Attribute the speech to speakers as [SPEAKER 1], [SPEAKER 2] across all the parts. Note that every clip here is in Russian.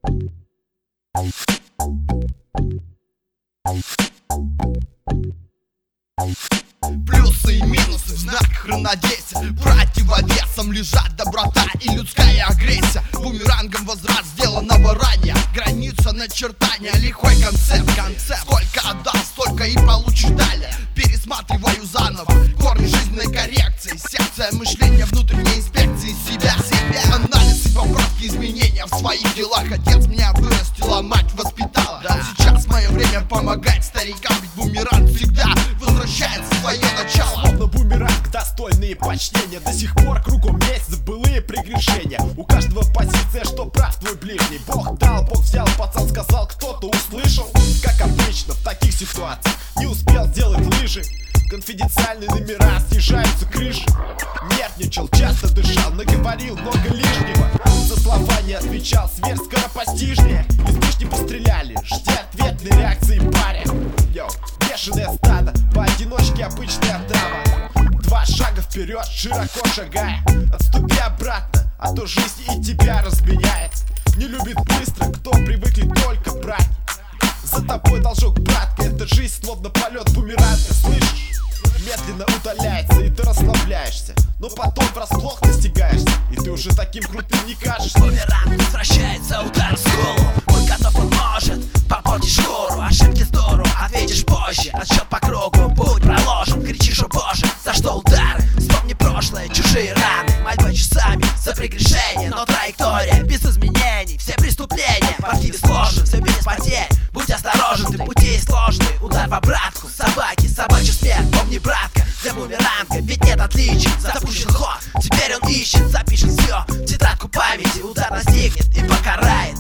[SPEAKER 1] Плюсы и минусы в знаках равновесия. Противовесом лежат доброта и людская агрессия. Бумерангом возврат сделанного ранее. Граница начертания, лихой концепт. Сколько отдал, столько и получишь далее. Пересматриваю заново корни жизненной коррекции. Секция мышления, внутренней инспекции себя. Анализ и поправки, изменения в своих делах. Отец меня вырастила, мать воспитала. Сейчас мое время помогать старикам, ведь бумеранг всегда возвращается в свое начало.
[SPEAKER 2] Словно бумеранг, достойные почтения. До сих пор кругом месяц былые прегрешения. У каждого позиция, что прав твой ближний. Бог дал, Бог взял, пацан сказал, кто-то услышал. Как обычно в таких ситуациях не успел сделать лыжи. Конфиденциальные номера, снижаются крыши. Нервничал, часто дышал, наговорил много лишнего. За слова не отвечал, зверь скоропостижнее. Излишне постреляли, жди ответной реакции паря. Йоу, бешеное стадо, поодиночке обычная драма. Два шага вперед, широко шагая. Отступи обратно, а то жизнь и тебя разменяет. Не любит быстро, кто привыкли только брать. За тобой должок, братка, это жизнь словно полет бумеранга, слышишь? Медленно удаляется, и ты расслабляешься. Но потом врасплох настигаешься, и ты уже таким крутым не кажешься.
[SPEAKER 3] Бумеранг возвращается, удар в голову. Мой готов, он может попортить шкуру. Ошибки здорово, ответишь позже. Отсчет по кругу, путь проложен. Кричишь, о боже, за что удары? Вспомни прошлое, чужие раны. Мольба часами за прегрешение. Но траектория без изменений. Все преступления в архиве сложен, все без потерь. Будь осторожен, ты пути сложный. Удар в обратку, собаки, собачий смерть. Помни, братка, для бумеранга ведь нет отличий. Запущен ход, теперь он ищет. Запишет все в тетрадку памяти. Удар настигнет и покарает.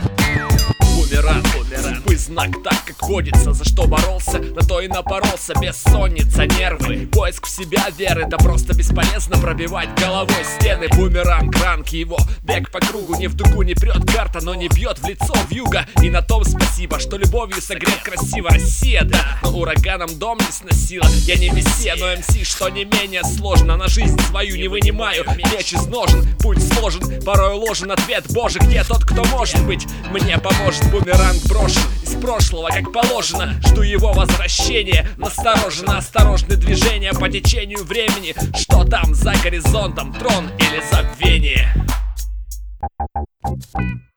[SPEAKER 4] Бумеранг, судьбы знак, так как водится. За что боролся, на то и напоролся. Бессонница, нервы, поиск в себя веры. Да просто бесполезно пробивать головой стены. Бумеранг, ранг его, бег по кругу. Не в дугу не прет карта, но не бьет в лицо вьюга. И на том спасибо, что любовью согрет красиво Россия, да, но ураганом дом не сносила. Я не мессия, но МС, что не менее сложно. На жизнь свою не вынимаю, меч из ножен. Путь сложен, порой уложен ответ. Боже, где тот, кто может быть? Мне поможет. Бумеранг брошен из прошлого, как положено. Жду его возвращения. Настороженно, осторожны движения по течению времени. Что там за горизонтом, трон или забвение?